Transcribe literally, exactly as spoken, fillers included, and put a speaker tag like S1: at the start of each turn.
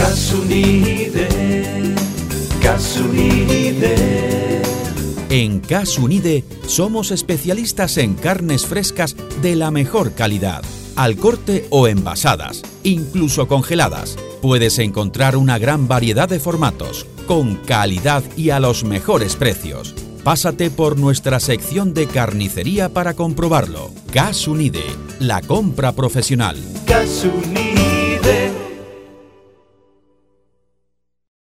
S1: Casunide, Casunide.
S2: En Casunide somos especialistas en carnes frescas de la mejor calidad, al corte o envasadas, incluso congeladas. Puedes encontrar una gran variedad de formatos, con calidad y a los mejores precios. Pásate por nuestra sección de carnicería para comprobarlo. Casunide, la compra profesional.
S1: Casunide.